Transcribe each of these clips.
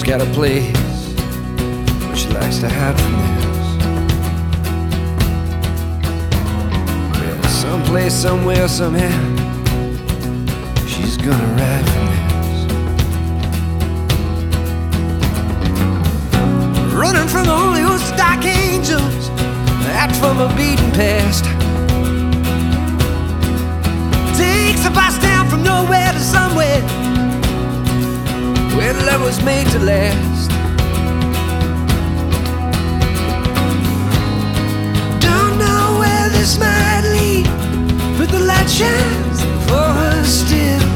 got a place where she likes to happiness. Well, someplace, somewhere, somehow, she's gonna ride from this. Running from the Holy Ghost dark angels, out from a beaten past. Takes a bus down from nowhere to somewhere, where love was made to last. Don't know where this might lead, but the light shines for her still.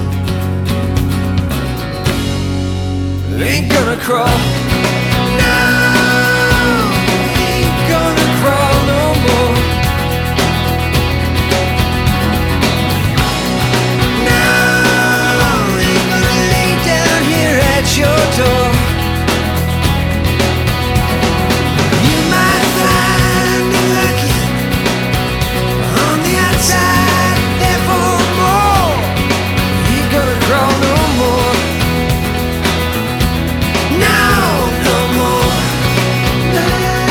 Ain't gonna crawl, no, ain't gonna crawl no more. Your door. You might find me lucky on the outside, there for more. Ain't gonna crawl no more. No, no more. No,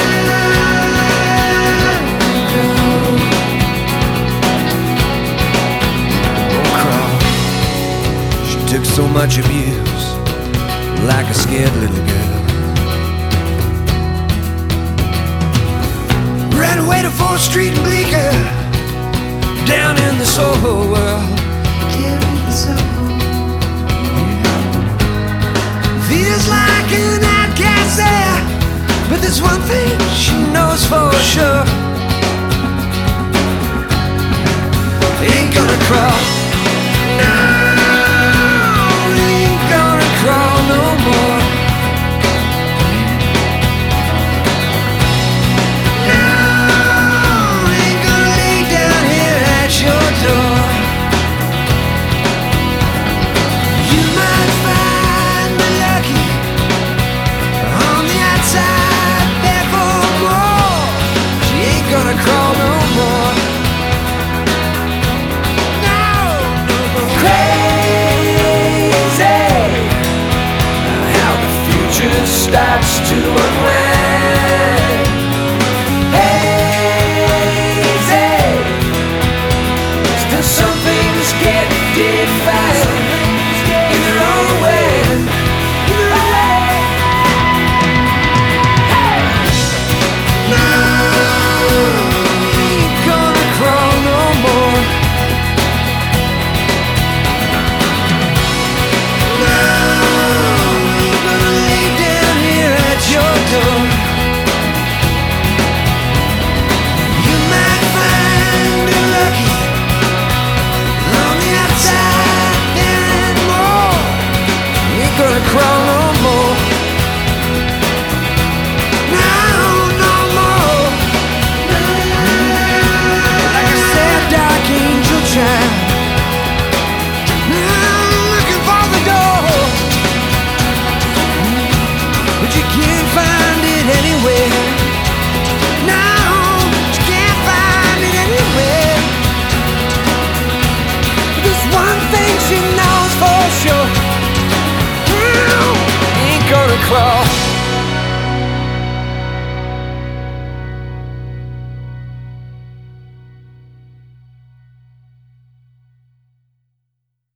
won't crawl. She took so much abuse, like a scared little girl. Ran away to 4th Street and Bleecker, down in the Soho world. Feels like an outcast there, but there's one thing she knows for sure. Ain't gonna crawl, no, ain't gonna crawl no more. No, ain't gonna lay down here at your door. You might find me lucky on the outside, there for more. She ain't gonna crawl no more. No, no more. Crazy how the future starts to unwind. Hazy, still some things get defined in their own way. No, ain't gonna crawl no more. No, ain't gonna lay down here at your door. You might find me lucky on the outside, there and more. Ain't gonna crawl no more. No, no more. Like a sad dark angel child, looking for the door, but you can't find it anywhere. No, you can't find it anywhere. But there's one thing she knows for sure, ain't gonna crawl.